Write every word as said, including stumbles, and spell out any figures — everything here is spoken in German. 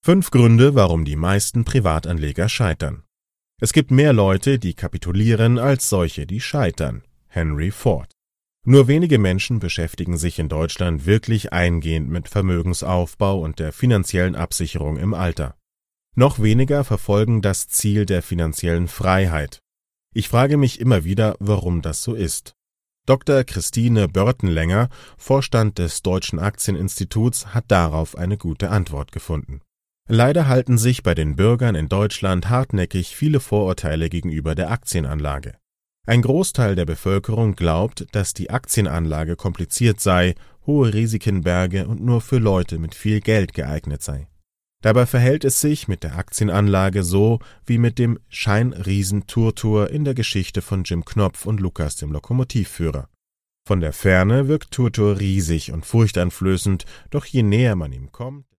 Fünf Gründe, warum die meisten Privatanleger scheitern. Es gibt mehr Leute, die kapitulieren, als solche, die scheitern. Henry Ford. Nur wenige Menschen beschäftigen sich in Deutschland wirklich eingehend mit Vermögensaufbau und der finanziellen Absicherung im Alter. Noch weniger verfolgen das Ziel der finanziellen Freiheit. Ich frage mich immer wieder, warum das so ist. Doktor Christine Börtenlänger, Vorstand des Deutschen Aktieninstituts, hat darauf eine gute Antwort gefunden. Leider halten sich bei den Bürgern in Deutschland hartnäckig viele Vorurteile gegenüber der Aktienanlage. Ein Großteil der Bevölkerung glaubt, dass die Aktienanlage kompliziert sei, hohe Risiken berge und nur für Leute mit viel Geld geeignet sei. Dabei verhält es sich mit der Aktienanlage so wie mit dem Scheinriesen-Turtur in der Geschichte von Jim Knopf und Lukas dem Lokomotivführer. Von der Ferne wirkt Turtur riesig und furchteinflößend, doch je näher man ihm kommt